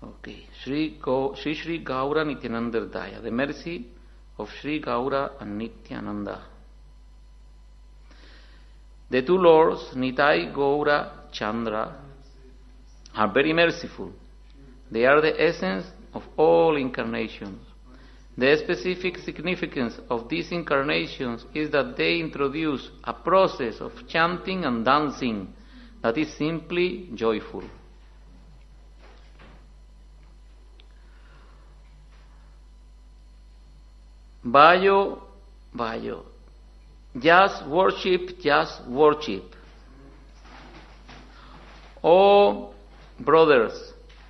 Okay. Sri Gaura Nityananda Daya, the mercy of Sri Gaura and Nityananda. The two lords, Nitai Gaura Chandra, are very merciful. They are the essence of all incarnations. The specific significance of these incarnations is that they introduce a process of chanting and dancing that is simply joyful. Vayo, vayo. Just worship, just worship. Oh, brothers,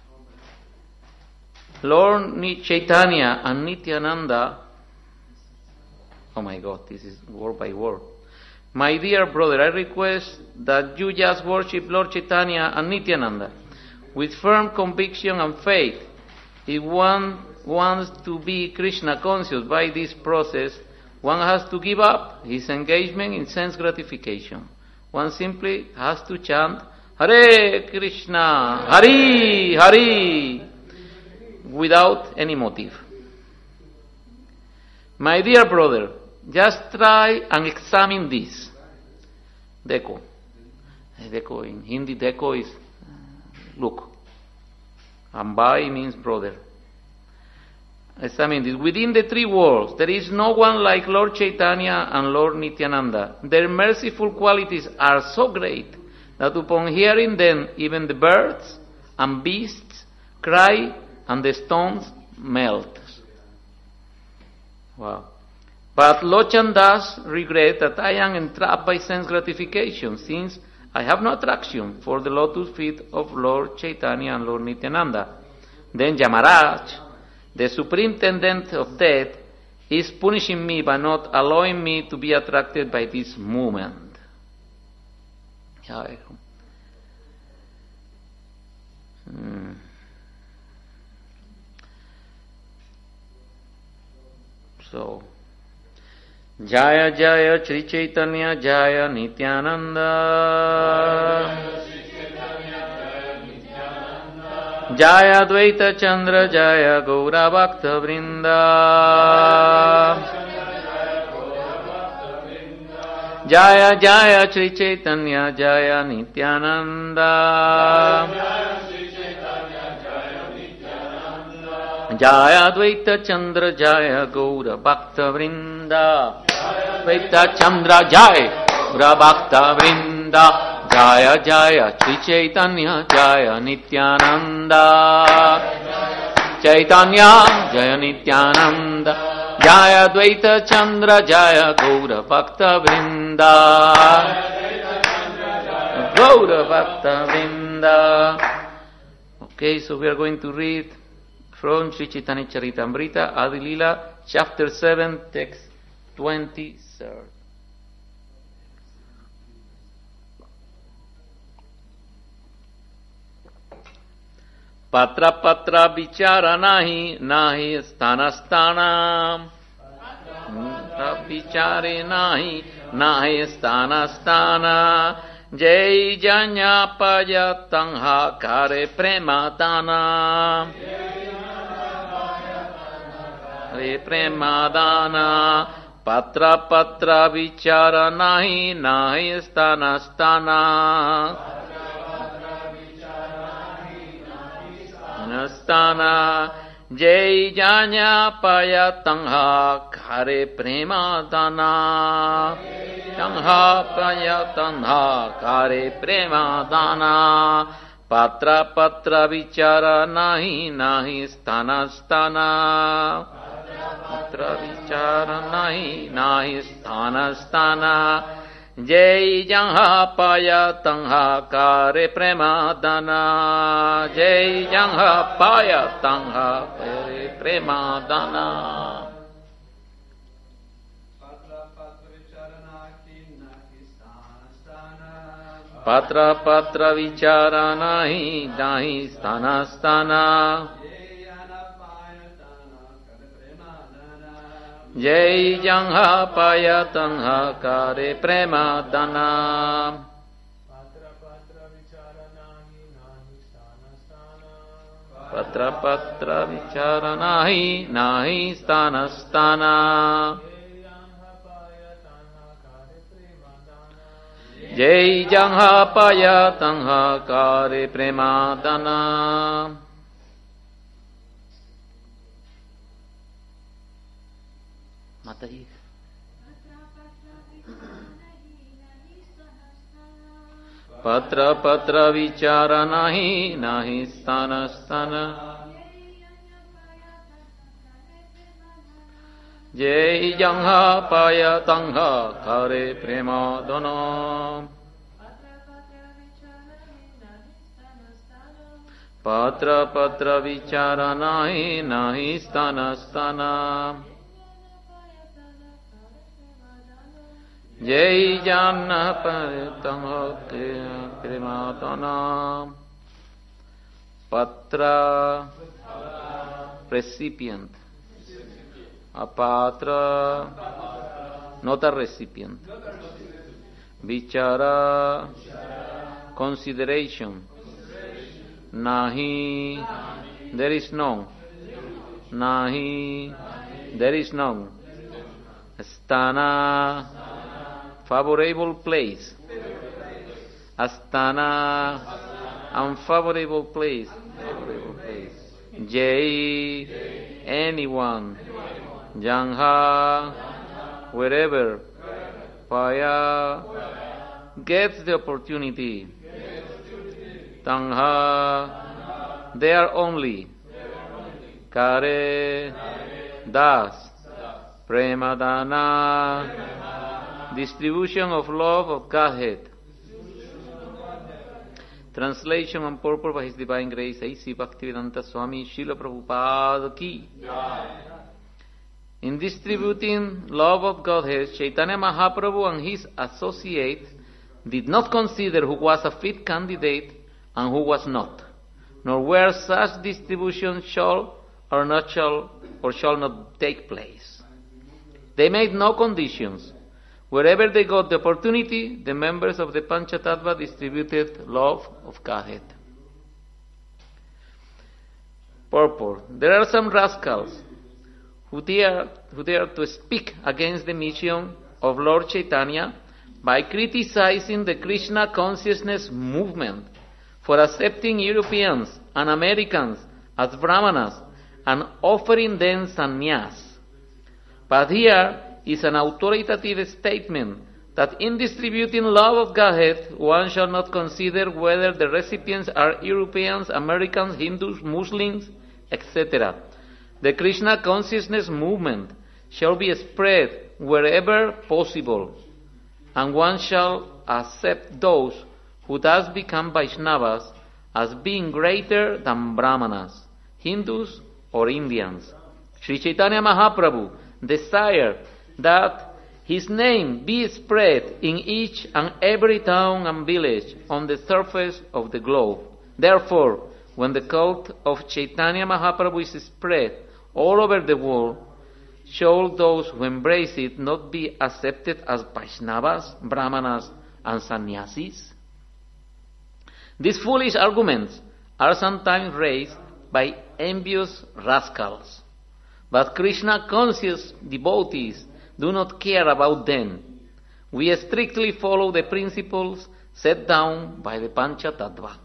Lord Chaitanya and Nityananda, oh my God, this is word by word. My dear brother, I request that you just worship Lord Chaitanya and Nityananda with firm conviction and faith. If one wants to be Krishna conscious by this process, one has to give up his engagement in sense gratification. One simply has to chant Hare Krishna, Hari, Hari, without any motive. My dear brother, just try and examine this. Dekho. Dekho, in Hindi, dekho is look. And bhai means brother. Examine this. Within the three worlds, there is no one like Lord Chaitanya and Lord Nityananda. Their merciful qualities are so great that upon hearing them, even the birds and beasts cry and the stones melt. Wow. But Lochan does regret that I am entrapped by sense gratification, since I have no attraction for the lotus feet of Lord Chaitanya and Lord Nityananda. Then Yamaraj, the superintendent of death, is punishing me by not allowing me to be attracted by this movement. So, Jaya Jaya Sri Chaitanya Jaya Nityananda, Jaya Dvaita Chandra Jaya Gaura Bhakta Vrinda, Jaya Jaya Sri Chaitanya Jaya Nityananda, Jaya Dvaita Chandra Jaya Gaura Bhakta Vrinda, Dvaita Chandra Jaya Gaura Bhakta Vrinda, Jaya Jaya Sri Chaitanya Jaya Nityananda, Chaitanya Jaya Nityananda, Jaya Dvaita Chandra Jaya Gaura Bhakta Vrinda, Gaura Bhakta Vrinda. Okay, so we are going to read from Sri Chaitanya Charitamrita, Adi Lila, chapter 7, text 23. Patra patra vichara nahi, nahi sthana sthana. Patra vichare nahi, nahi sthana sthana. Jai janya paya tangha kare premadana. Kare premadana. Patra patra vichara nahi, nahi sthana sthana. Nastana Jai Janya Paya Tangha Kare Premadana, Tangha Paya Tangha Kare Premadana, Patra Patra Vichara Nahi Nahi Sthana Sthana, Patra Vichara Nahi Nahi Sthana Sthana, Jai Jangha Paya Tangha Kare Premadana, Jai Jangha Paya Tangha Kare Premadana. Patra Patra Vichara Nahi Nahi Sthana Sthana, Jai Jangha Paya Tangha Kare Premadana. Patra patra patra vichara nahi nahi stana stana. Jai jangha paya tangha kare premadana. Mataji. Patra patra vichara nahi nahi stana stana. Jai jangha paya tangha kare premadana. Patra patra vichara nahi nahi stana stana. Jai jana paya tangha kare premadana. Patra, recipient. Apatra, not a recipient. Vichara, consideration. Nahi, there is none. Nahi, there is none. Stana, favorable place. Astana, unfavorable place. Jai, anyone. Jangha, wherever. Paya, gets the opportunity. Tangha, there only. Kare, das. Premadana, distribution of love of Godhead. Translation and purport by His Divine Grace A.C. Bhaktivedanta Swami Srila Prabhupada ki. In distributing love of Godhead, Chaitanya Mahaprabhu and his associates did not consider who was a fit candidate and who was not, nor where such distribution shall not take place. They made no conditions. Wherever they got the opportunity, the members of the Panchatattva distributed love of Godhead. Purport. There are some rascals who dare to speak against the mission of Lord Chaitanya by criticizing the Krishna consciousness movement for accepting Europeans and Americans as Brahmanas and offering them sannyas. But here is an authoritative statement that in distributing love of Godhead, one shall not consider whether the recipients are Europeans, Americans, Hindus, Muslims, etc. The Krishna consciousness movement shall be spread wherever possible, and one shall accept those who thus become Vaishnavas as being greater than Brahmanas, Hindus, or Indians. Sri Chaitanya Mahaprabhu desired that his name be spread in each and every town and village on the surface of the globe. Therefore, when the cult of Chaitanya Mahaprabhu is spread all over the world, shall those who embrace it not be accepted as Vaishnavas, Brahmanas, and Sannyasis? These foolish arguments are sometimes raised by envious rascals, but Krishna-conscious devotees do not care about them. We strictly follow the principles set down by the Panchatattva.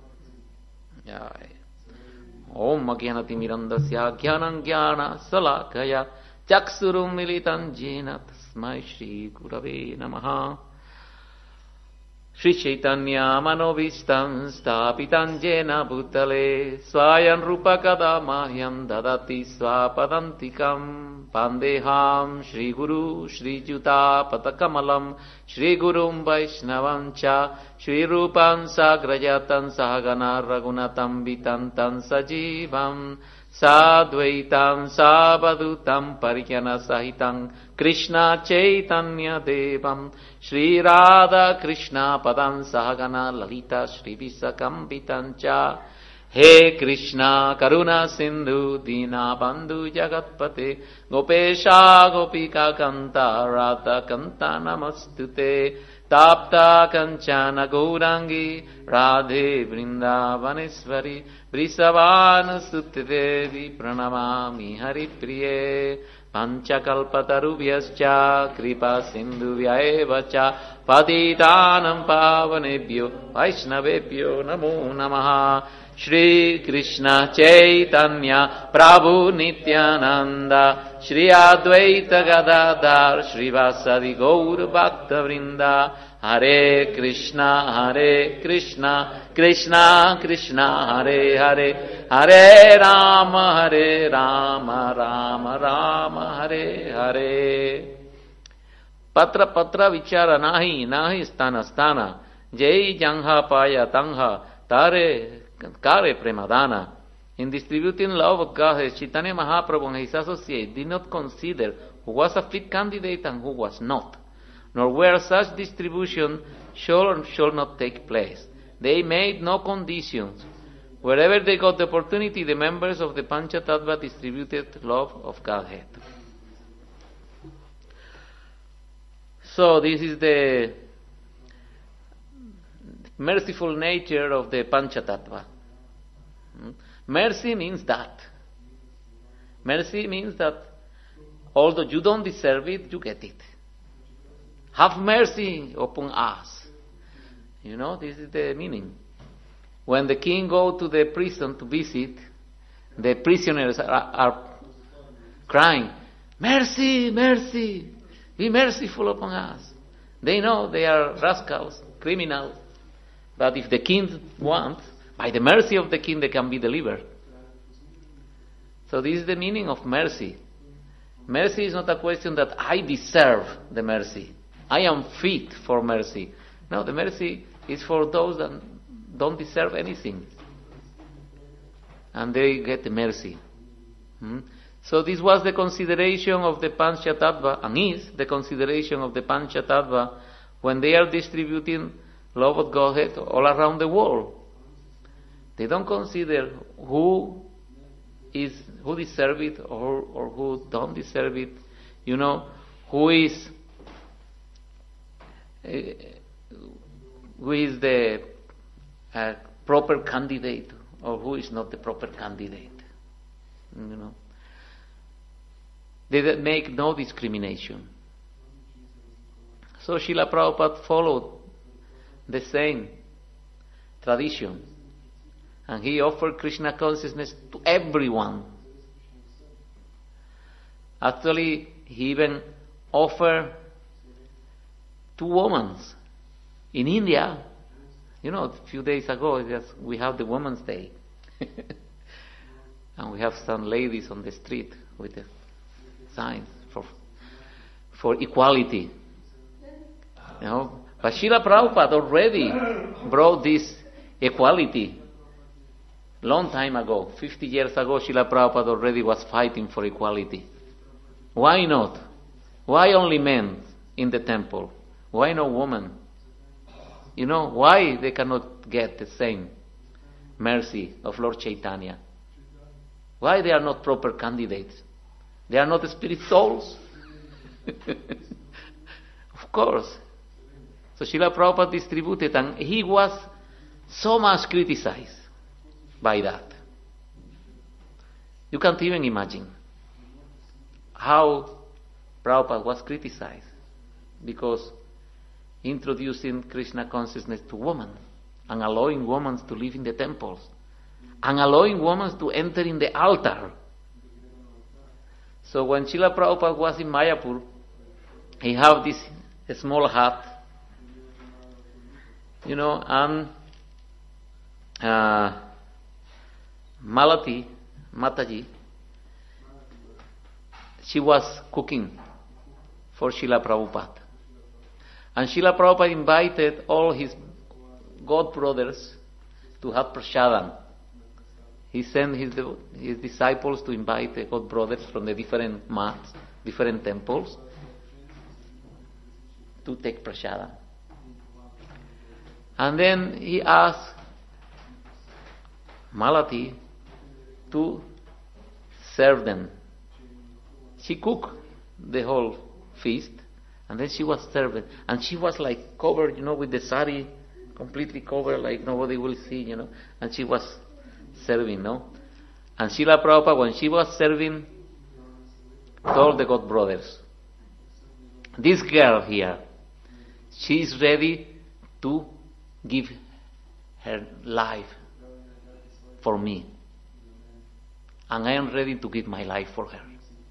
Om Agyanati Mirandasya Gyanam Gyana Salakaya Chaksurum Militam Jena Tasmai Shri Gurave Namaha. Shri Chaitanya Manovistam Stapitam Jena Bhutale Swayam Rupa Kada Mahyam Dadati Swapadantikam Pandeham Shri Guru Shri Juta Patakamalam Shri Gurum Vaishnavam Cha Shri Rupam Sagrajatan Sahagana Ragunatam Vitantam Sajivam Sadvaitam Sabadutam Parikana Sahitam Krishna Chaitanya Devam Shri Radha Krishna Padam Sahagana Lalita Shri Visakam Vitancha He Krishna Karuna Sindhu Dina Bandhu Jagatpate Gopesha Gopika Kanta Radha Kanta Namastute Tapta Kanchana Gaurangi Radhe Vrindavaneshwari Vrisavana Sutte Pranamami Hari Priye Panchakalpatarubhyascha Kripa Sindhuvyaevacha Patitanam Pavanebhyo Vaishnavebhyo Namo Namaha Shri Krishna Chaitanya Prabhu Nityananda Shri Advaita Gadadhar Shri Vasadi Gaur Bhakta Vrinda Hare Krishna Krishna Krishna Hare Hare Hare Rama Rama Rama Hare Hare. Patra Patra Vichara Nahi Stana Stana Jai Jangha Paya Tangha Tare Kare Premadana. In distributing love of God, Chaitanya Mahaprabhu and his associates did not consider who was a fit candidate and who was not, nor where such distribution should or should not take place. They made no conditions. Wherever they got the opportunity, the members of the Panchatattva distributed love of Godhead. So this is the merciful nature of the Panchatattva. Mercy means that. Mercy means that although you don't deserve it, you get it. Have mercy upon us. You know, this is the meaning. When the king goes to the prison to visit, the prisoners are crying, mercy, mercy, be merciful upon us. They know they are rascals, criminals. But if the king wants, by the mercy of the king, they can be delivered. So this is the meaning of mercy. Mercy is not a question that I deserve the mercy. I am fit for mercy. No, the mercy is for those that don't deserve anything. And they get the mercy. So this was the consideration of the Panchatattva, and is the consideration of the Panchatattva when they are distributing love of Godhead all around the world. They don't consider who deserve it or who don't deserve it. You know, who is the proper candidate or who is not the proper candidate. You know, they make no discrimination. So Srila Prabhupada followed the same tradition. And he offered Krishna consciousness to everyone. Actually, he even offered 2 women in India. You know, a few days ago, we have the Women's Day. And we have some ladies on the street with the signs for equality. You know, but Srila Prabhupada already brought this equality. Long time ago, 50 years ago, Srila Prabhupada already was fighting for equality. Why not? Why only men in the temple? Why no women? You know, why they cannot get the same mercy of Lord Chaitanya? Why they are not proper candidates? They are not spirit souls? Of course. So Srila Prabhupada distributed, and he was so much criticized by that. You can't even imagine how Prabhupada was criticized because introducing Krishna consciousness to women and allowing women to live in the temples and allowing women to enter in the altar. So when Srila Prabhupada was in Mayapur, he had this small hut, you know, and Mataji, she was cooking for Srila Prabhupada. And Srila Prabhupada invited all his god brothers to have prasadam. He sent his disciples to invite the god brothers from the different mats, different temples, to take prasadam. And then he asked Malati to serve them. She cooked the whole feast, And then she was serving. And she was like covered, with the sari, completely covered, like nobody will see, And she was serving, no? And Srila Prabhupada, when she was serving, told the God brothers, this girl here, she is ready to give her life for me. And I am ready to give my life for her.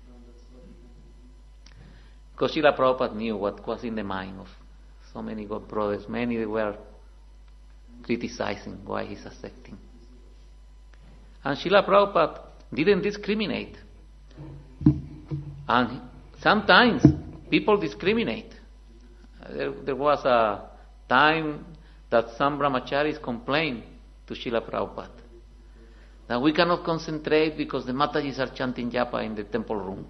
Because Srila Prabhupada knew what was in the mind of so many God brothers. Many were criticizing why he's accepting. And Srila Prabhupada didn't discriminate. And sometimes people discriminate. There was a time that some brahmacharis complained to Srila Prabhupada that we cannot concentrate because the Matajis are chanting japa in the temple room.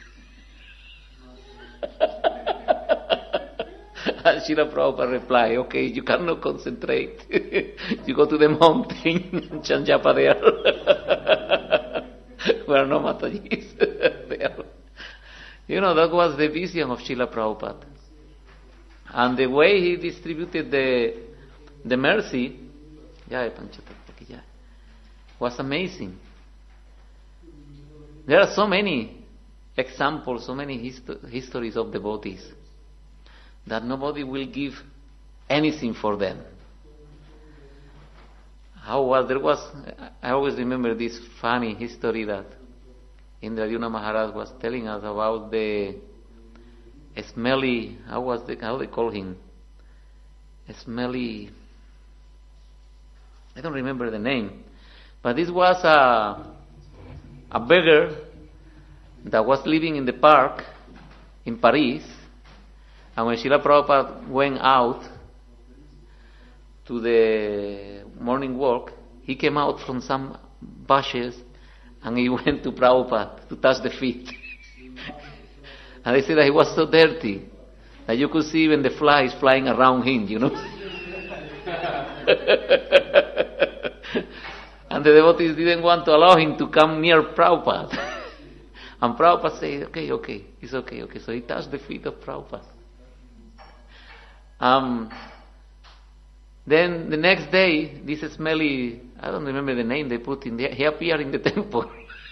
And Srila Prabhupada replied, okay, you cannot concentrate. You go to the mountain and chant japa there. Where no Matajis there. That was the vision of Srila Prabhupada. And the way he distributed the mercy, was amazing. There are so many examples, so many histories of devotees that nobody will give anything for them. I always remember this funny history that Indradyumna Maharaj was telling us about the smelly, how they call him? Smelly, I don't remember the name, but this was a beggar that was living in the park in Paris, and when Srila Prabhupada went out to the morning walk, he came out from some bushes and he went to Prabhupada to touch the feet. And they said that he was so dirty that you could see even the flies flying around him, And the devotees didn't want to allow him to come near Prabhupada. And Prabhupada said, okay, it's okay. So he touched the feet of Prabhupada. Then the next day, this smelly, I don't remember the name they put in there, he appeared in the temple.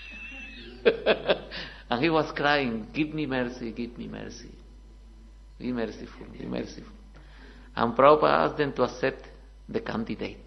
And he was crying, give me mercy, give me mercy. Be merciful, be merciful. And Prabhupada asked them to accept the candidate.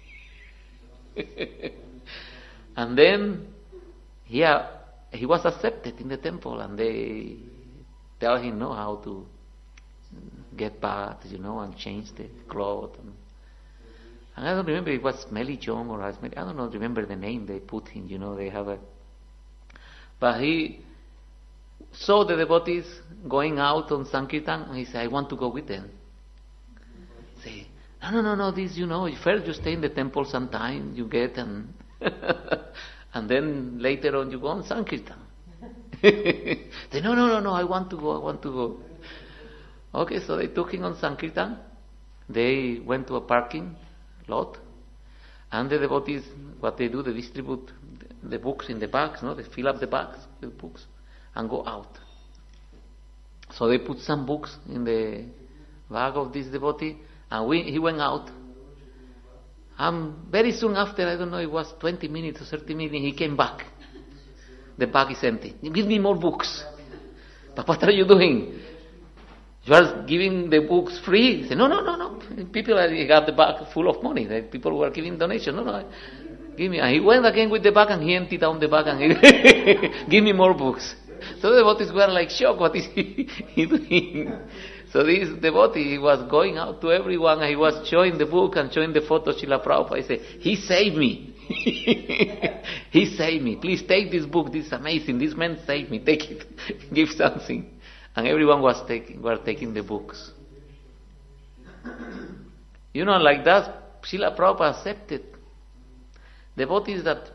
And then he was accepted in the temple, and they tell him how to get bath, and change the clothes. And I don't remember if it was Smelly John or I don't know, remember the name they put him, they have a... But he saw the devotees going out on Sankirtan, and he said, I want to go with them. Say, no, this, first you stay in the temple sometime, you get, and and then later on you go on Sankirtan. Say, no, I want to go. Okay, so they took him on Sankirtan. They went to a parking lot, and the devotees, what they do, they distribute the books in the bags, they fill up the bags with books and go out. So they put some books in the bag of this devotee, and he went out. And very soon after, I don't know, it was 20 minutes or 30 minutes, he came back. The bag is empty. Give me more books. But what are you doing? You are giving the books free. He said, no. People got the bag full of money. People were giving donations. No, give me. And he went again with the bag and he emptied down the bag and he give me more books. So the devotees were like shocked. What is he doing? So this devotee, he was going out to everyone and he was showing the book and showing the photo of Srila Prabhupada. He said, he saved me. He saved me. Please take this book. This is amazing. This man saved me. Take it. Give something. And everyone were taking the books. Like that, Srila Prabhupada accepted devotees that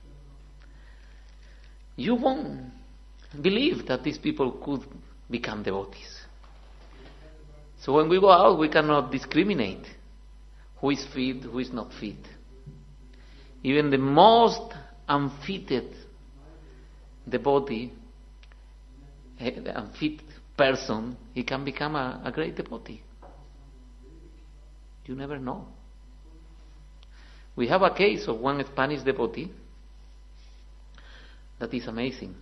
you won't believe that these people could become devotees. So when we go out, we cannot discriminate who is fit, who is not fit. Even the most unfitted devotee, unfit person, he can become a great devotee. You never know. We have a case of one Spanish devotee that is amazing.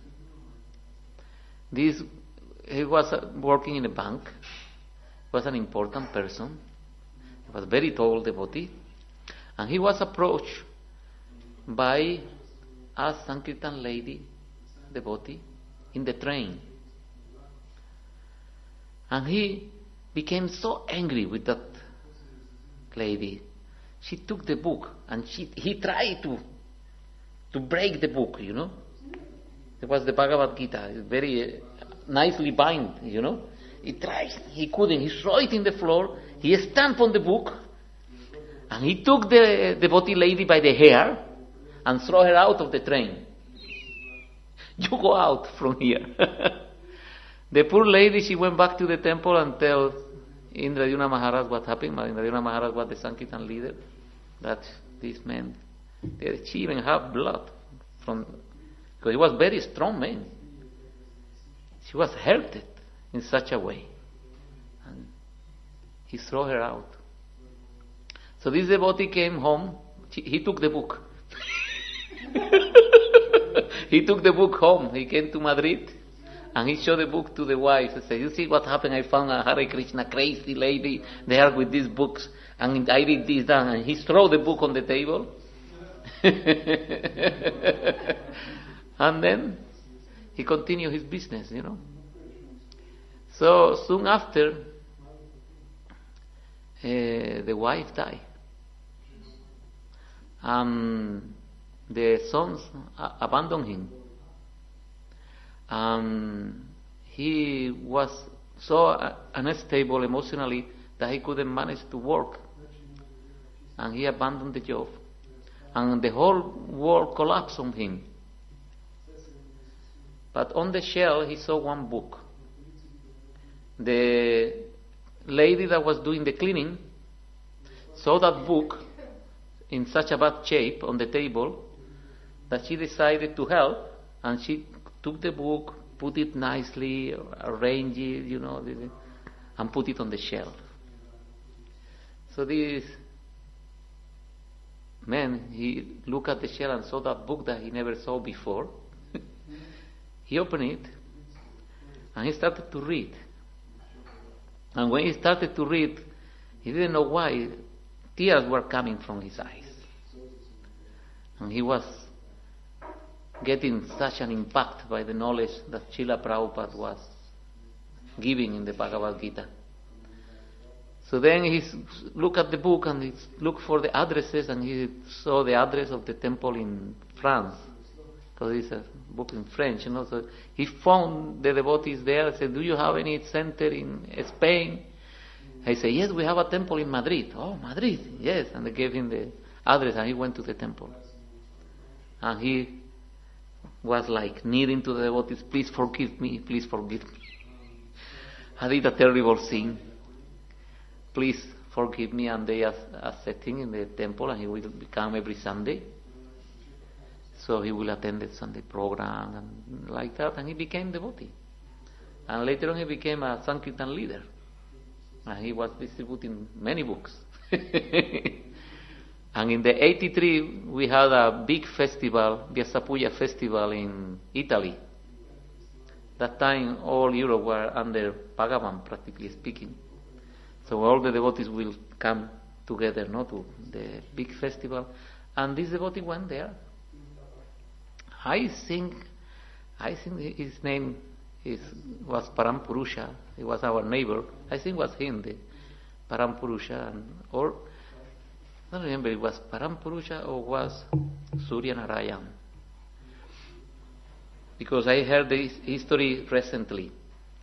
He was working in a bank, was an important person, he was a very tall devotee, and he was approached by a Sankirtan lady, devotee, in the train. And he became so angry with that lady. She took the book and he tried to break the book, you know. It was the Bhagavad Gita, very nicely bound, you know. He tried, he couldn't. He threw it in the floor. He stamped on the book, and he took the devotee lady by the hair and threw her out of the train. You go out from here. The poor lady, she went back to the temple and tell Indradyumna Maharaj what happened. Indradyumna Maharaj was the Sankirtan leader. That this man, she even have blood from, because he was very strong man. She was hurted in such a way, and he threw her out. So this devotee came home. He took the book. He took the book home. He came to Madrid, and he showed the book to the wife. He said, "You see what happened? I found a Hare Krishna crazy lady there with these books, and I did this, that." And he threw the book on the table. And then he continued his business, you know. So soon after, the wife died. The sons abandoned him. He was so unstable emotionally that he couldn't manage to work. And he abandoned the job. And the whole world collapsed on him. But on the shelf, he saw one book. The lady that was doing the cleaning saw that book in such a bad shape on the table that she decided to help, and she took the book, put it nicely, arranged it, you know, and put it on the shelf. So this man, he looked at the shelf and saw that book that he never saw before. He opened it and he started to read. And when he started to read, he didn't know why tears were coming from his eyes. And he was getting such an impact by the knowledge that Srila Prabhupada was giving in the Bhagavad Gita. So then he looked at the book and he looked for the addresses, and he saw the address of the temple in France, because it's a book in French, you know. So he found the devotees there and said, "Do you have any center in Spain?" I said, "Yes, we have a temple in Madrid." "Oh, Madrid, yes." And they gave him the address, and he went to the temple. And he was like kneeling to the devotees, "Please forgive me, please forgive me. I did a terrible sin. Please forgive me." And they accepted him in the temple, and he will come every Sunday. So he will attend the Sunday program and like that, and he became devotee. And later on he became a Sankirtan leader. And he was distributing many books. And in the 83 we had a big festival, Vyasapuja festival in Italy. That time all Europe were under Bhagavan, practically speaking. So all the devotees will come together, to the big festival. And this devotee went there. I think his name was Parampurusha. He was our neighbor. I think it was him, the Parampurusha, or I don't remember, it was Parampurusha or was Surya Narayan. Because I heard this history recently.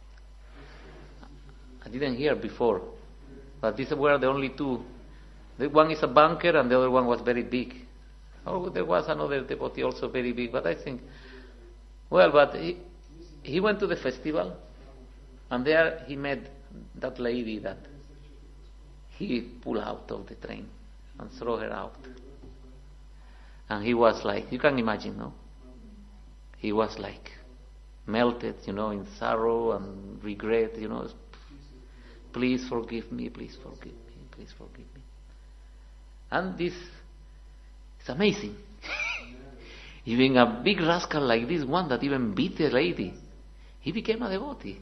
I didn't hear before, but these were the only two. The one is a banker and the other one was very big. Oh, there was another devotee also very big, but I think, but he went to the festival, and there he met that lady that he pulled out of the train and threw her out. And he was like, you can imagine, no? He was like melted, in sorrow and regret, please forgive me, please forgive me, please forgive me. And this is amazing. Even a big rascal like this one that even beat the lady, he became a devotee.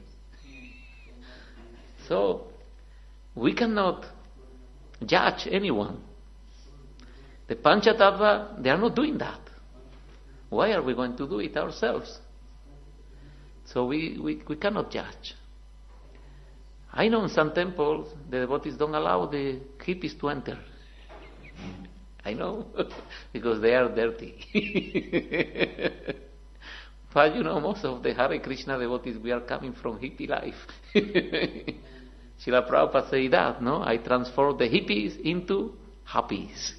So, we cannot judge anyone. The Panchatattva, they are not doing that. Why are we going to do it ourselves? So we cannot judge. I know in some temples, the devotees don't allow the hippies to enter. I know, because they are dirty. But most of the Hare Krishna devotees, we are coming from hippie life. Srila Prabhupada said that, no? I transformed the hippies into happies.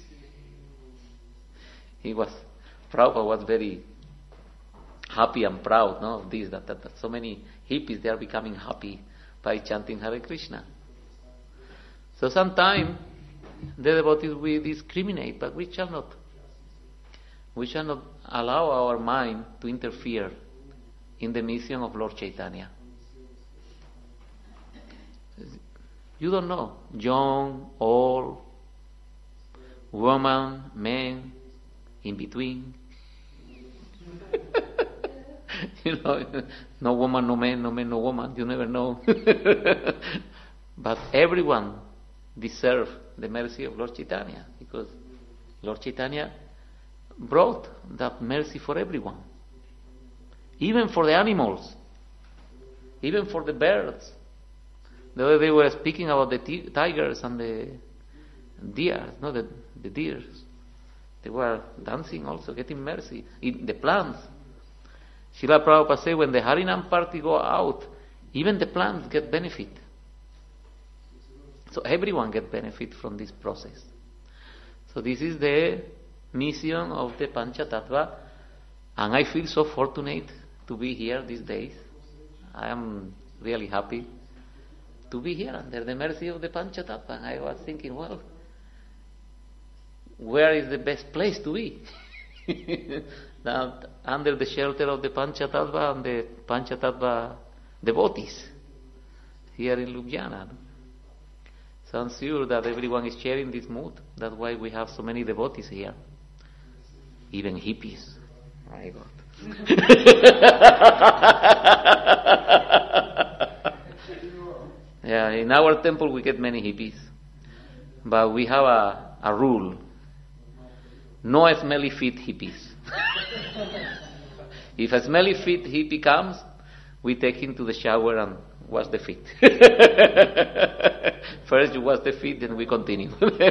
Prabhupada was very happy and proud, no, of this, that so many hippies, they are becoming happy by chanting Hare Krishna. So sometimes the devotees, we discriminate, but we shall not. We shall not allow our mind to interfere in the mission of Lord Chaitanya. You don't know, young, old, woman, man, in between. No woman, no man, no man, no woman, you never know. But everyone deserves the mercy of Lord Chaitanya, because Lord Chaitanya brought that mercy for everyone. Even for the animals, even for the birds. The other day we were speaking about the tigers and the deer, the deers. They were dancing also, getting mercy. In the plants. Srila Prabhupada said, when the Harinam party go out, even the plants get benefit. So everyone get benefit from this process. So this is the mission of the Panchatattva, and I feel so fortunate to be here these days. I am really happy to be here under the mercy of the Panchatattva. And I was thinking, well, where is the best place to be? That under the shelter of the Panchatattva and the Panchatattva devotees here in Ljubljana. So I'm sure that everyone is sharing this mood. That's why we have so many devotees here. Even hippies. My God. Yeah, in our temple we get many hippies. But we have a rule. No smelly feet hippies. If a smelly feet hippie comes, we take him to the shower and wash the feet. First you wash the feet, then we continue. We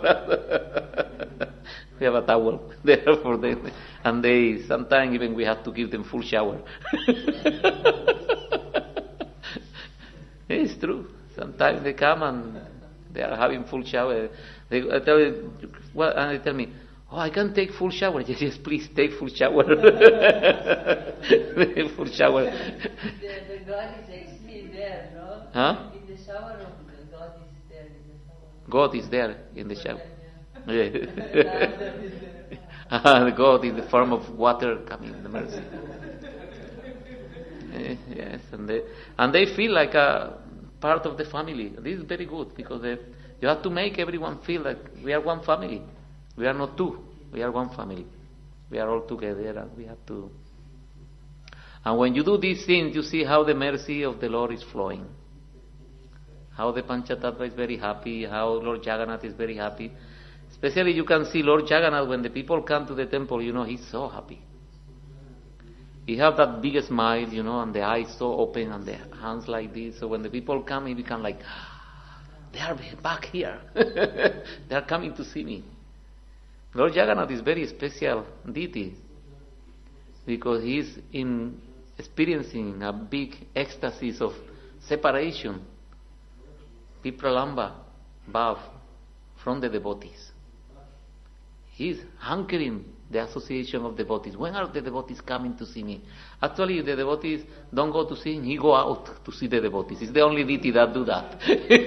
have a towel there for them. And sometimes even we have to give them full shower. It's true. Sometimes they come and they are having full shower. They tell me, oh, I can't take full shower. Yes, please take full shower. Full shower. The God is actually there, no? Huh? In the shower, God is there in the shower. God is there in the shower. Yeah. God in the form of water coming in the mercy. Yes, and they feel like a part of the family. This is very good, because you have to make everyone feel like we are one family. We are not two. We are one family. We are all together, and we have to. And when you do these things, you see how the mercy of the Lord is flowing. How the Panchatattva is very happy. How Lord Jagannath is very happy. Especially you can see Lord Jagannath when the people come to the temple. He's so happy. He have that big smile, and the eyes so open and the hands like this. So when the people come, he become like, they are back here. They are coming to see me. Lord Jagannath is very special deity, because he is experiencing a big ecstasy of separation, Vipralamba, Bhav, from the devotees. He is hankering the association of devotees. When are the devotees coming to see me? Actually, the devotees don't go to see him, he go out to see the devotees. It's the only deity that do that.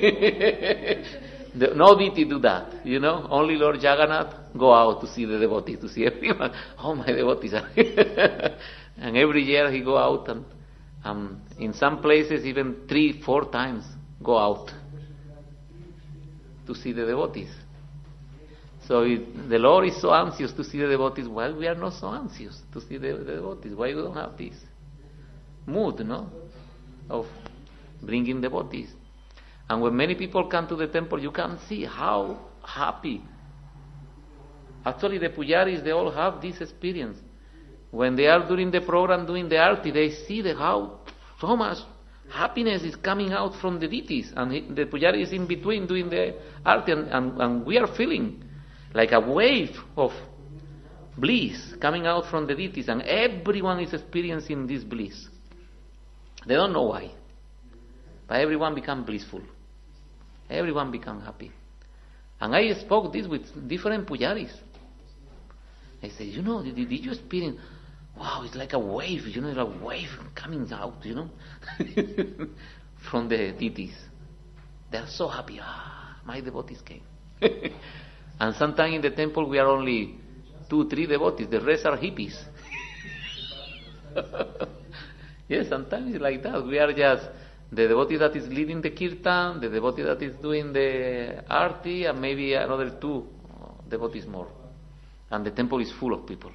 No deity do that, Only Lord Jagannath go out to see the devotees, to see everyone. Oh, my devotees are And every year he go out In some places, even 3-4 times go out to see the devotees. So the Lord is so anxious to see the devotees. Well, we are not so anxious to see the devotees. Why we don't have this mood, of bringing devotees? And when many people come to the temple, you can see how happy. Actually, the pujaris, they all have this experience. When they are doing the program, doing the arti, they see how so much happiness is coming out from the deities, and the pujari is in between doing the arti, and we are feeling like a wave of bliss coming out from the deities, and everyone is experiencing this bliss. They don't know why, but everyone become blissful. Everyone become happy. And I spoke this with different pujaris. I said, did you experience? Wow, it's like a wave, it's a wave coming out, from the deities. They are so happy. My devotees came. And sometimes in the temple we are only 2-3 devotees. The rest are hippies. Yes, sometimes it's like that. We are just the devotee that is leading the kirtan, the devotee that is doing the arti, and maybe another 2 devotees more. And the temple is full of people.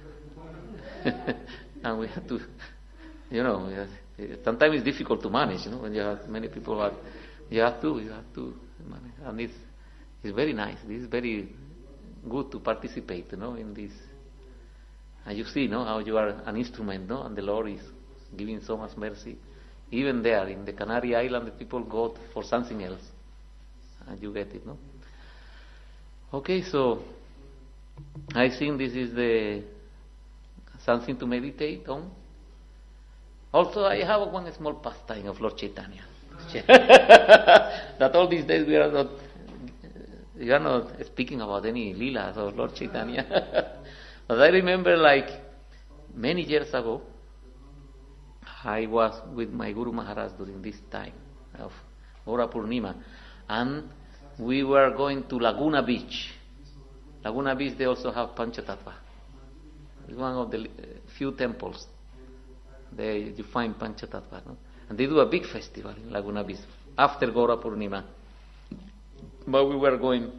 And we have to, sometimes it's difficult to manage, when you have many people, but you have to manage. And it's very nice. This is very good to participate, in this. And you see, how you are an instrument, and the Lord is giving so much mercy. Even there, in the Canary Island, the people go for something else. And you get it, Okay, so I think this is something to meditate on. Also, I have one small pastime of Lord Chaitanya. That all these days we are not speaking about any leelas of Lord Chaitanya. But I remember, many years ago, I was with my Guru Maharaj during this time of Gaura Purnima, and we were going to Laguna Beach. Laguna Beach, they also have Panchatattva. It's one of the few temples there you find Panchatattva. And they do a big festival in Laguna Beach after Gaura Purnima. But we were going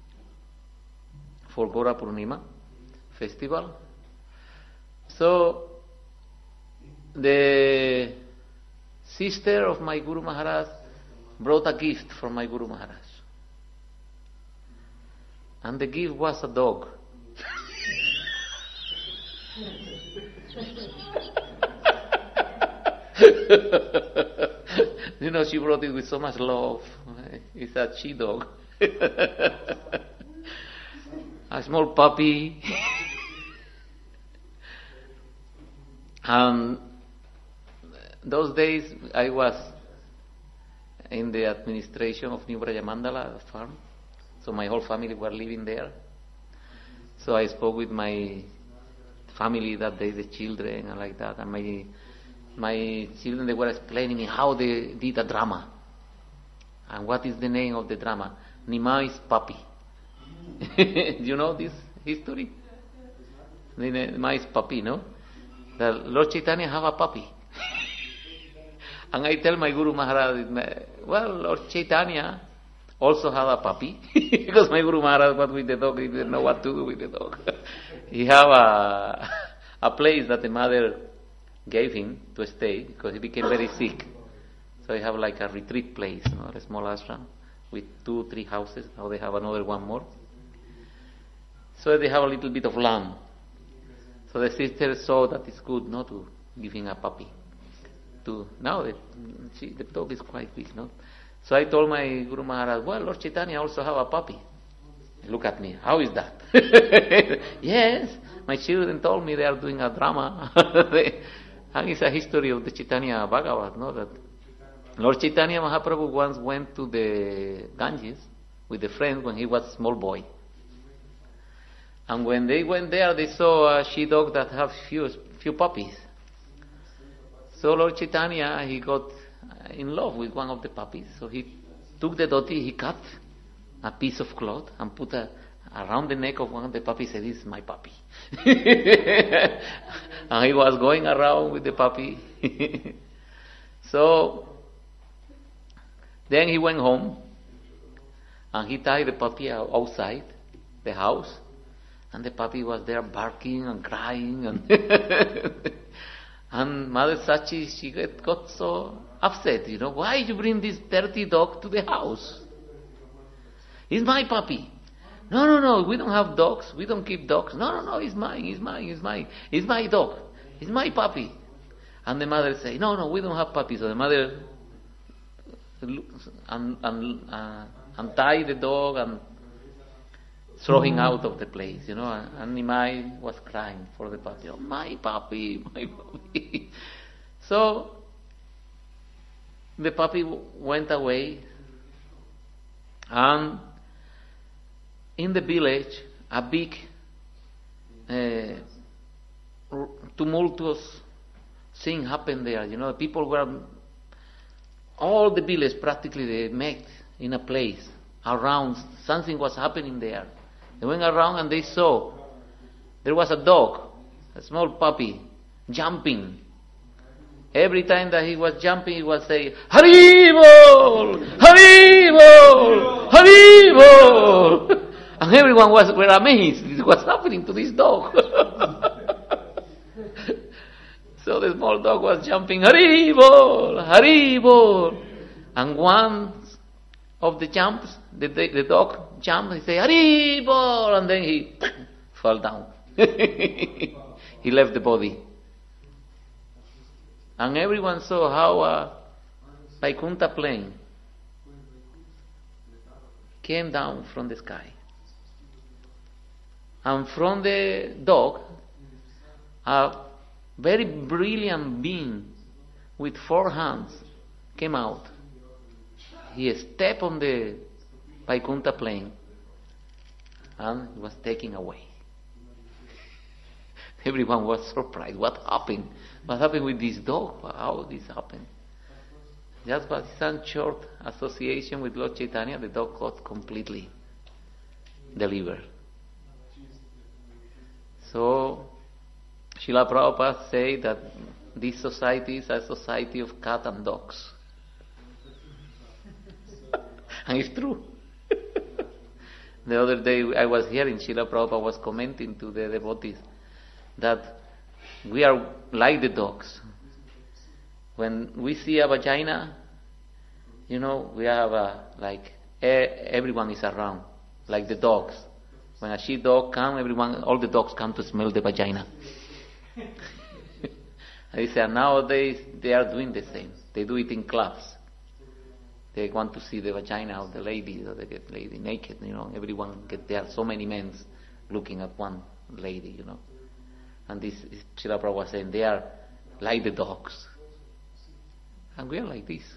for Gaura Purnima festival. So the sister of my Guru Maharaj brought a gift from my Guru Maharaj. And the gift was a dog. She brought it with so much love. It's a she dog. A small puppy. And those days I was in the administration of New Brajamandala farm. So my whole family were living there. So I spoke with my family that day, the children and like that. And my children, they were explaining me how they did a drama. And what is the name of the drama? Nimai's puppy. Do you know this history? Nimai's puppy, no? The Lord Chaitanya have a puppy. And I tell my Guru Maharaj, Lord Chaitanya also had a puppy. Because my Guru Maharaj was with the dog, he didn't know what to do with the dog. He have a place that the mother gave him to stay because he became very sick. So he have like a retreat place, a small ashram with 2-3 houses. Now they have another one more. So they have a little bit of land. So the sister saw that it's good not to give him a puppy. Now the dog is quite big, no? So I told my Guru Maharaj, Lord Chaitanya also have a puppy. Look at me, how is that? Yes, my children told me they are doing a drama. And it's a history of the Chaitanya Bhagavat, no? That Lord Chaitanya Mahaprabhu once went to the Ganges with a friend when he was a small boy. And when they went there, they saw a she-dog that have few puppies. So Lord Chaitanya, he got in love with one of the puppies. So he took the dhoti, he cut a piece of cloth and put around the neck of one of the puppies, said, "This is my puppy." And he was going around with the puppy. So then he went home and he tied the puppy outside the house, and the puppy was there barking and crying, and and Mother Sachi, she got so upset, why you bring this dirty dog to the house? It's my puppy. No, we don't have dogs, we don't keep dogs. No, it's mine. It's my dog. It's my puppy. And the mother say, no, we don't have puppies. So the mother untie the dog and throw him out of the place, and Nimai was crying for the puppy. Oh, my puppy. So the puppy went away, and in the village, a big tumultuous thing happened there. People were, all the village practically, they met in a place around. Something was happening there. They went around and they saw there was a dog, a small puppy, jumping. Every time that he was jumping, he was saying, Haribol! Haribol! Haribol! And everyone were amazed. What's happening to this dog? So the small dog was jumping, Haribol! Haribol! And one of the jumps, the dog jumped, he said, Haribol! And then he fell down. He left the body. And everyone saw how a Vaikunta plane came down from the sky. And from the dog, a very brilliant being with 4 hands came out. He stepped on the Vaikunta plane and was taken away. Everyone was surprised. What happened? What happened with this dog? How this happened? Just by some short association with Lord Chaitanya, the dog got completely delivered. So, Srila Prabhupada said that this society is a society of cat and dogs. And it's true. The other day I was hearing Srila Prabhupada was commenting to the devotees that we are like the dogs. When we see a vagina, we have everyone is around, like the dogs. When a she dog comes, all the dogs come to smell the vagina. And he said nowadays they are doing the same. They do it in clubs. They want to see the vagina of the lady, or they get lady naked, Everyone get there. So many men looking at one lady, And this is Srila Prabhupada was saying they are like the dogs. And we are like this.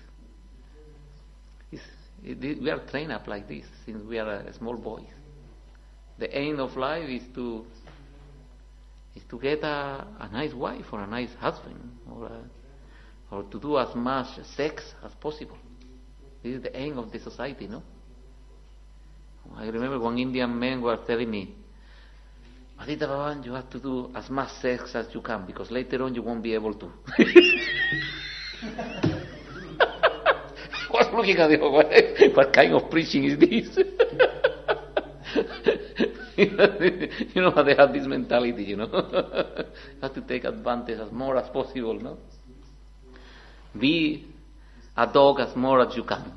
We are trained up like this since we are small boys. The aim of life is to get a nice wife or a nice husband, or to do as much sex as possible. This is the aim of the society, no? I remember one Indian man was telling me, Adita Bhavan, you have to do as much sex as you can, because later on you won't be able to. I was looking at him, what kind of preaching is this? They have this mentality, You have to take advantage as more as possible, no? Be a dog as more as you can.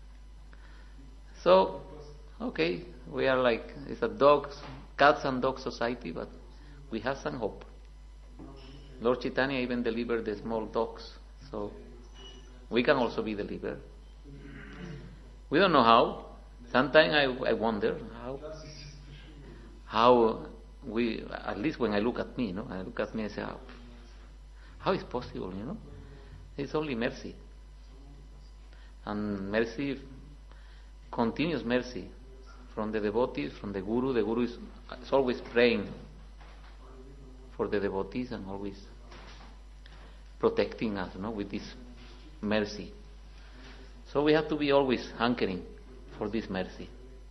So, okay, we are like, it's a cats and dog society, but we have some hope. Lord Chaitanya even delivered the small dogs, so we can also be delivered. We don't know how. Sometimes I wonder how we, at least when I look at me, I look at me and say, how is possible, It's only mercy. And mercy, continuous mercy from the devotees, from the Guru. The Guru is always praying for the devotees and always protecting us, with this mercy. So we have to be always hankering for this mercy.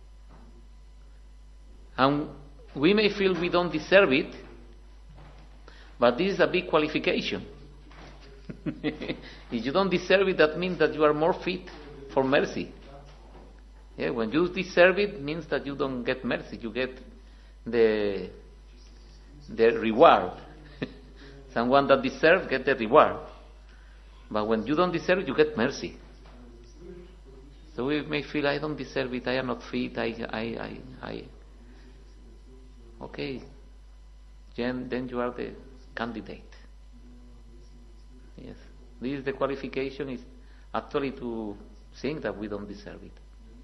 And we may feel we don't deserve it, but this is a big qualification. If you don't deserve it, that means that you are more fit for mercy. Yeah, when you deserve it, means that you don't get mercy. You get the reward. Someone that deserves get the reward. But when you don't deserve it, you get mercy. So we may feel, I don't deserve it, I am not fit, okay, then you are the candidate. Yes, this is the qualification, is actually to think that we don't deserve it.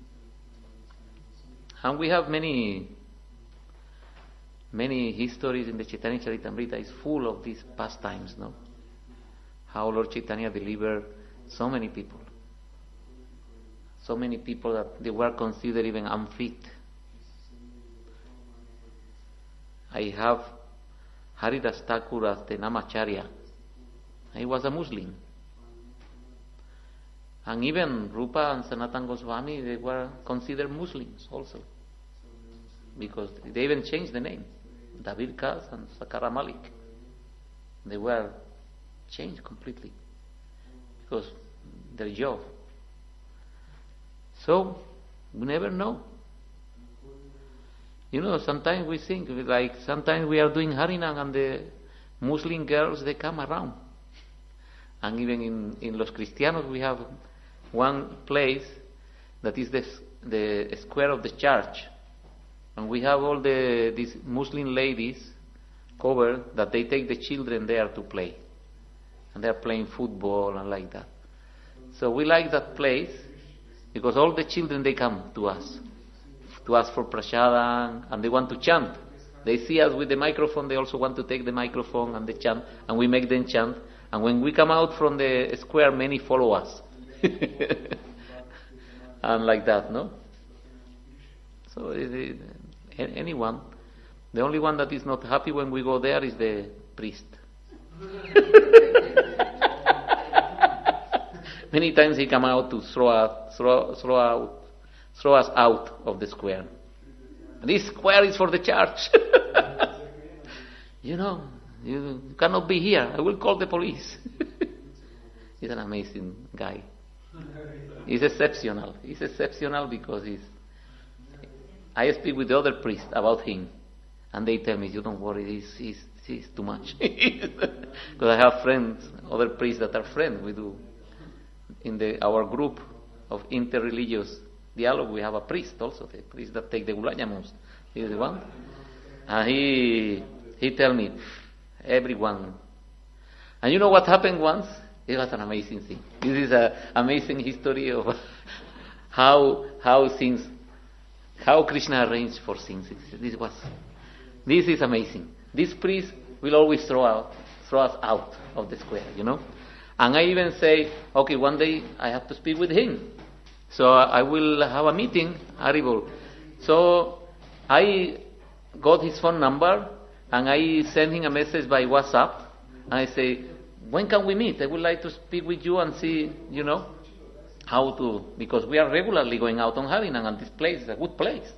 And we have many histories in the Chaitanya Charitamrita. It's full of these pastimes, no? How Lord Chaitanya delivered so many people. So many people that they were considered even unfit. I have Haridas Thakur as the Namacharya. He was a Muslim. And even Rupa and Sanatana Goswami, they were considered Muslims also. Because they even changed the name. David Kas and Sakara Malik. They were changed completely. Because their job. So, we never know. You know, sometimes we think, like, sometimes we are doing Harinam and the Muslim girls, they come around. And even in Los Cristianos, we have one place that is the square of the church. And we have all these Muslim ladies covered that they take the children there to play. And they are playing football and like that. So we like that place because all the children, they come to ask for prasadam, and they want to chant. They see us with the microphone, they also want to take the microphone and they chant, and we make them chant. And when we come out from the square, many follow us. And like that, no? So anyone, the only one that is not happy when we go there is the priest. Many times he come out to throw us out of the square. This square is for the church. You cannot be here. I will call the police. He's an amazing guy. He's exceptional. He's exceptional because I speak with the other priests about him, and they tell me, "You don't worry, he's too much." Because I have friends, other priests that are friends. We do in our group of interreligious dialogue. We have a priest also, the priest that take the Gulayamus. He is the one, and he tell me everyone. And you know what happened once? It was an amazing thing. This is an amazing history of how Krishna arranged for things. This is amazing. This priest will always throw us out of the square, And I even say, okay, one day I have to speak with him. So I will have a meeting, Haribol. So I got his phone number and I sent him a message by WhatsApp. And I say, when can we meet? I would like to speak with you and see, how to, because we are regularly going out on Harinam, and this place is a good place.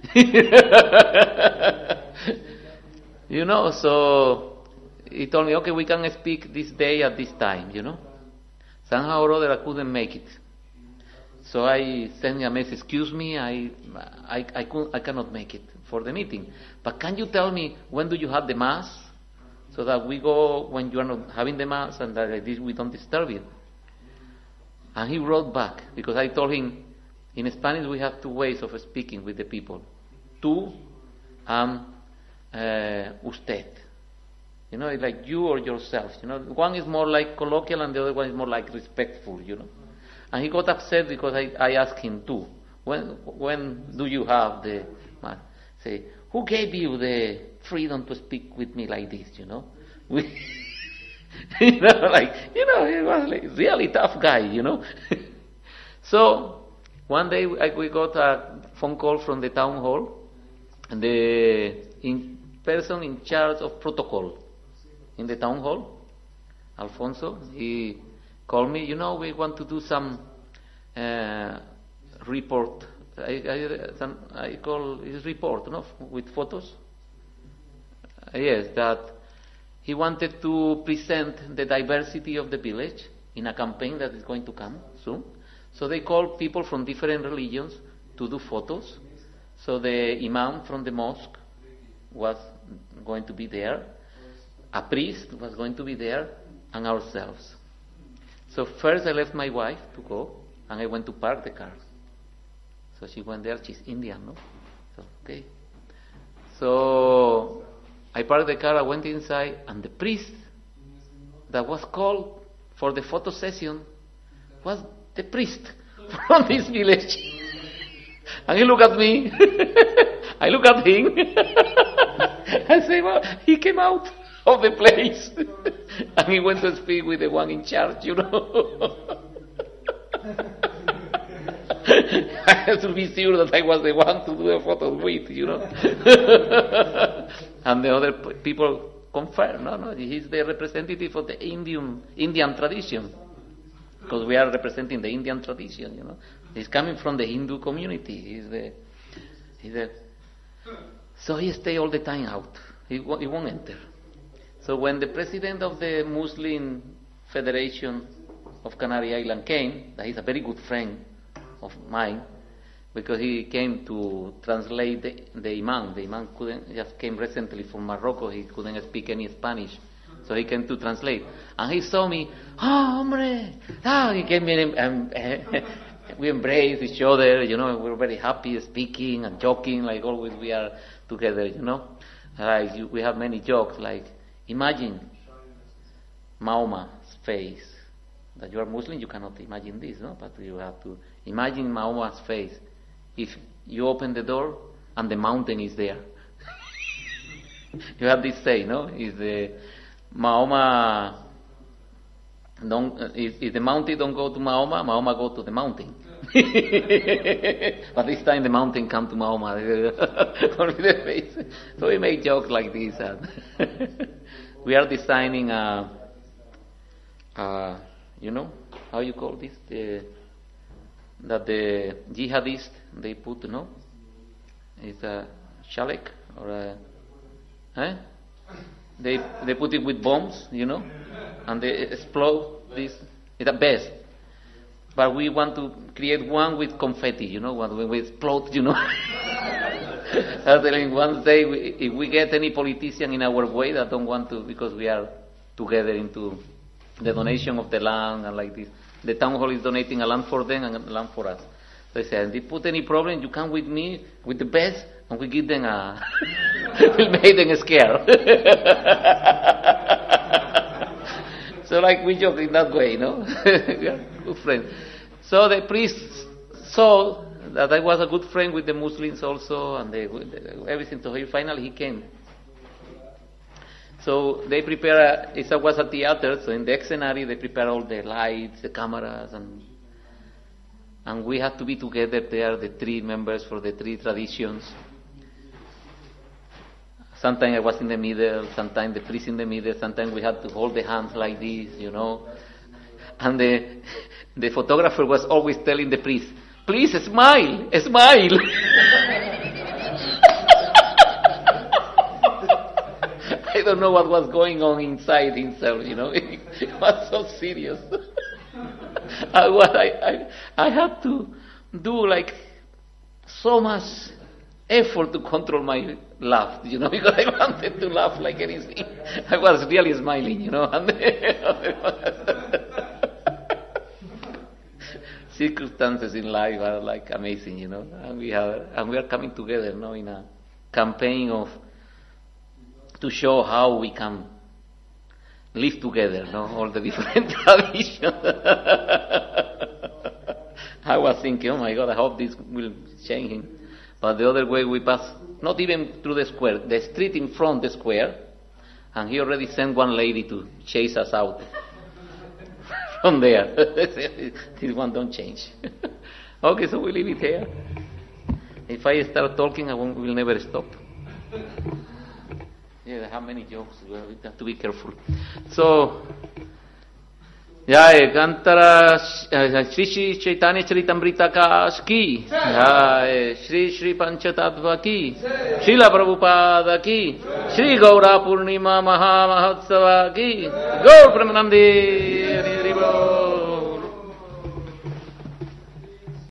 So he told me, okay, we can speak this day at this time, Somehow or other I couldn't make it. So I sent him a message, excuse me, I cannot make it for the meeting. But can you tell me, when do you have the Mass? So that we go when you are not having the Mass, and that like this we don't disturb it. And he wrote back, because I told him, in Spanish we have two ways of speaking with the people. Tú and usted. It's like you or yourself. One is more like colloquial and the other one is more like respectful, And he got upset because I asked him too. When do you have the Mass? Say, who gave you the freedom to speak with me like this, He was like really tough guy, So one day we got a phone call from the town hall, and the person in charge of protocol in the town hall, Alfonso, he called me. We want to do some report. I call his report, with photos. Yes, that he wanted to present the diversity of the village in a campaign that is going to come soon. So they called people from different religions to do photos. So the imam from the mosque was going to be there, a priest was going to be there, and ourselves. So first I left my wife to go, and I went to park the car. So she went there, she's Indian, no? So, okay. So I parked the car, I went inside, and the priest that was called for the photo session was the priest from this village. And he looked at me, I look at him, I say, well, he came out of the place, and he went to speak with the one in charge, you know. I had to be sure that I was the one to do the photos with, you know. And the other people confirm, no, he's the representative of the Indian tradition, because we are representing the Indian tradition, you know. He's coming from the Hindu community. So he stay all the time out. He won't enter. So when the president of the Muslim Federation of Canary Island came, that he's a very good friend of mine, because he came to translate the imam. The imam just came recently from Morocco. He couldn't speak any Spanish, so he came to translate. And he saw me, hombre! He came in and we embraced each other, you know, we were very happy speaking and joking, like always we are together, you know. We have many jokes, like, imagine Mahama's face. That you are Muslim, you cannot imagine this, no? But you have to imagine Mahama's face. If you open the door and the mountain is there. You have this say, no? If the Mahoma if the mountain don't go to Mahoma, Mahoma go to the mountain. But this time the mountain come to Mahoma. Only the face. So we make jokes like this. We are designing you know, how you call this? That the jihadists, they put, no? It's a shalek or a... They put it with bombs, you know, and they explode this. It's the best. But we want to create one with confetti, you know, when we explode, you know. I was telling one day, if we get any politician in our way that don't want to, because we are together into the donation of the land and like this. The town hall is donating a land for them and a land for us. So I said, if they put any problem, you come with me, with the best, and we give them a... we'll make them scared. So like we joke in that way, no? We are good friends. So the priest saw that I was a good friend with the Muslims also, and everything. So finally he came. So they prepare, it was a theater, so in the scenario they prepare all the lights, the cameras, and we had to be together there, the three members for the three traditions. Sometimes I was in the middle, sometimes the priest in the middle, sometimes we had to hold the hands like this, you know. And the photographer was always telling the priest, please smile, smile. I don't know what was going on inside himself, you know. It was so serious. I had to do like so much effort to control my laugh, you know, because I wanted to laugh like anything. I was really smiling, you know. Circumstances in life are like amazing, you know. And we are coming together, you know, in a campaign to show how we can live together, no? All the different traditions. I was thinking, oh my God, I hope this will change. But the other way we pass, not even through the square, the street in front of the square, and he already sent one lady to chase us out from there. This one don't change. Okay, so we leave it here. If I start talking, we'll never stop. Yeah, I have many jokes. We have to be careful. So, Jai Gantara Shri Shri Chaitanya Charitamrita Ka Ki Jai Shri Shri Panchatattva Ki Srila Prabhupada Ki Shri Gaura Purnima Maha Mahotsava ki Gaur Premanandi Hari Hari Bol.